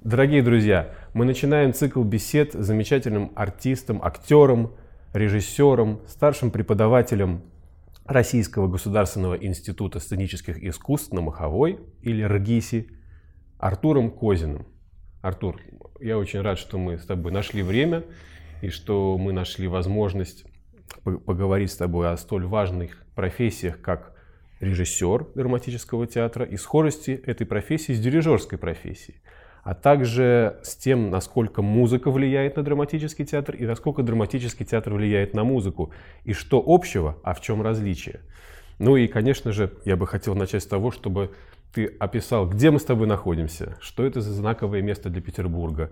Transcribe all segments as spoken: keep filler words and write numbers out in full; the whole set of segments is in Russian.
Дорогие друзья, мы начинаем цикл бесед с замечательным артистом, актером, режиссером, старшим преподавателем Российского государственного института сценических искусств на Маховой, или РГИСи, Артуром Козиным. Артур, я очень рад, что мы с тобой нашли время и что мы нашли возможность поговорить с тобой о столь важных профессиях, как режиссер драматического театра и схожести этой профессии с дирижерской профессией, а также с тем, насколько музыка влияет на драматический театр и насколько драматический театр влияет на музыку, и что общего, а в чем различие. Ну и, конечно же, я бы хотел начать с того, чтобы ты описал, где мы с тобой находимся, что это за знаковое место для Петербурга.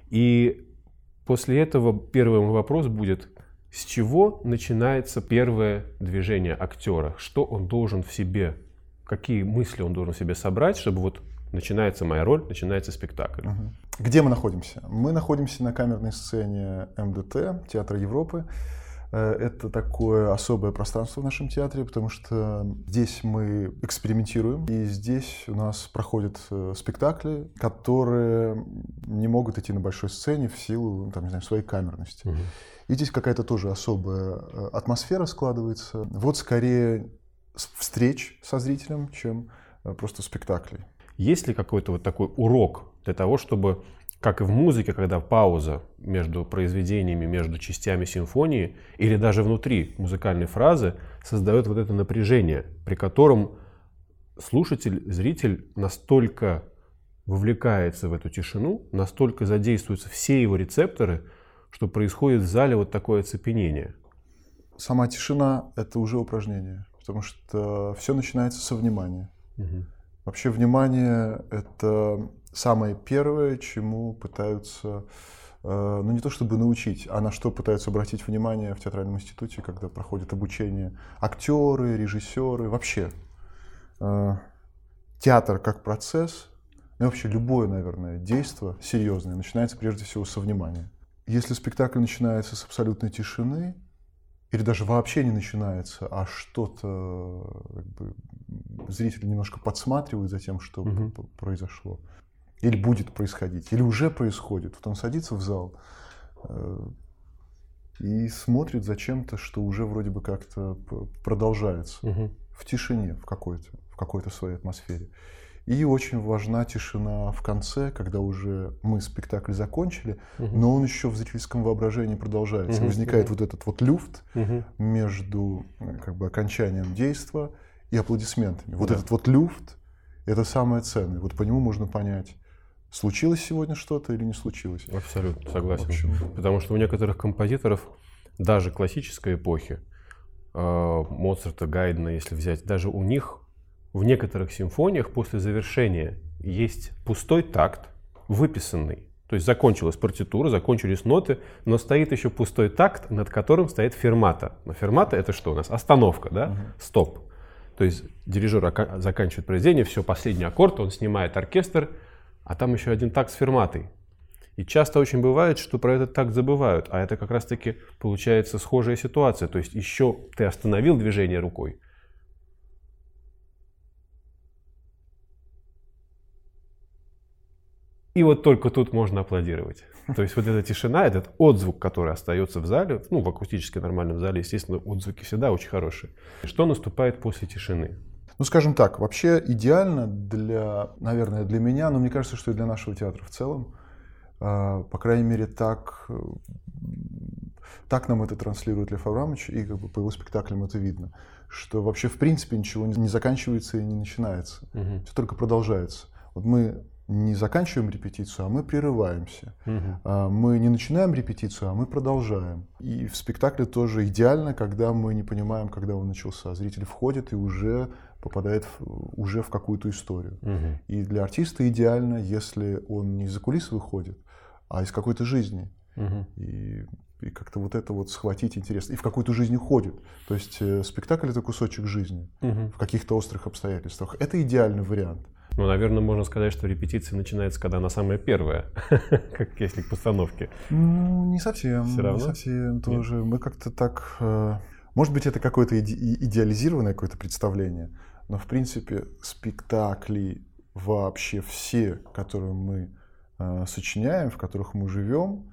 И после этого первый мой вопрос будет: с чего начинается первое движение актера? Что он должен в себе, какие мысли он должен в себе собрать, чтобы вот начинается моя роль, начинается спектакль? Угу. Где мы находимся? Мы находимся на камерной сцене эм дэ тэ, Театра Европы. Это такое особое пространство в нашем театре, потому что здесь мы экспериментируем, и здесь у нас проходят спектакли, которые не могут идти на большой сцене в силу, там, не знаю, своей камерности. Угу. И здесь какая-то тоже особая атмосфера складывается. Вот скорее встреч со зрителем, чем просто спектаклей. Есть ли какой-то вот такой урок для того, чтобы, как и в музыке, когда пауза между произведениями, между частями симфонии или даже внутри музыкальной фразы создает вот это напряжение, при котором слушатель, зритель настолько вовлекается в эту тишину, настолько задействуются все его рецепторы, что происходит в зале вот такое оцепенение? Сама тишина — это уже упражнение, потому что все начинается со внимания. Угу. Вообще внимание — это самое первое, чему пытаются, ну не то чтобы научить, а на что пытаются обратить внимание в театральном институте, когда проходит обучение актеры, режиссеры, вообще. Театр как процесс, ну вообще любое, наверное, действие серьезное начинается прежде всего со внимания. Если спектакль начинается с абсолютной тишины, или даже вообще не начинается, а что-то, как бы, зритель немножко подсматривает за тем, что угу. произошло, или будет происходить, или уже происходит, вот он садится в зал э, и смотрит за чем-то, что уже вроде бы как-то продолжается угу. в тишине, в какой-то, в какой-то своей атмосфере. И очень важна тишина в конце, когда уже мы спектакль закончили, угу. но он еще в зрительском воображении продолжается. Угу. Возникает угу. вот этот вот люфт угу. между, как бы, окончанием действа и аплодисментами. Вот да. этот вот люфт — это самое ценное. Вот по нему можно понять, случилось сегодня что-то или не случилось. Абсолютно согласен. Потому что у некоторых композиторов, даже классической эпохи, Моцарта, Гайдна, если взять, даже у них в некоторых симфониях после завершения есть пустой такт, выписанный. То есть закончилась партитура, закончились ноты, но стоит еще пустой такт, над которым стоит фермата. Но фермата — это что у нас? Остановка, да? Uh-huh. Стоп. То есть дирижер ока- заканчивает произведение, все, последний аккорд, он снимает оркестр, а там еще один такт с ферматой. И часто очень бывает, что про этот такт забывают, а это как раз-таки получается схожая ситуация. То есть еще ты остановил движение рукой, и вот только тут можно аплодировать. То есть вот эта тишина, этот отзвук, который остается в зале, ну, в акустически нормальном зале, естественно, отзвуки всегда очень хорошие. Что наступает после тишины? Ну, скажем так, вообще идеально для, наверное, для меня, но мне кажется, что и для нашего театра в целом, по крайней мере, так, так нам это транслирует Лев Абрамович, и как бы по его спектаклям это видно, что вообще в принципе ничего не заканчивается и не начинается, угу. все только продолжается. Вот мы не заканчиваем репетицию, а мы прерываемся. Угу. Мы не начинаем репетицию, а мы продолжаем. И в спектакле тоже идеально, когда мы не понимаем, когда он начался. Зритель входит и уже попадает в, уже в какую-то историю. Угу. И для артиста идеально, если он не из-за кулис выходит, а из какой-то жизни. Угу. И, и как-то вот это вот схватить интересно. И в какую-то жизнь уходит. То есть э, спектакль — это кусочек жизни угу. в каких-то острых обстоятельствах. Это идеальный вариант. Ну, наверное, можно сказать, что репетиция начинается, когда она самая первая, как если к постановке. Ну, не совсем. Все равно? Не совсем тоже. Мы как-то так... Может быть, это какое-то идеализированное какое-то представление, но, в принципе, спектакли вообще все, которые мы э, сочиняем, в которых мы живем,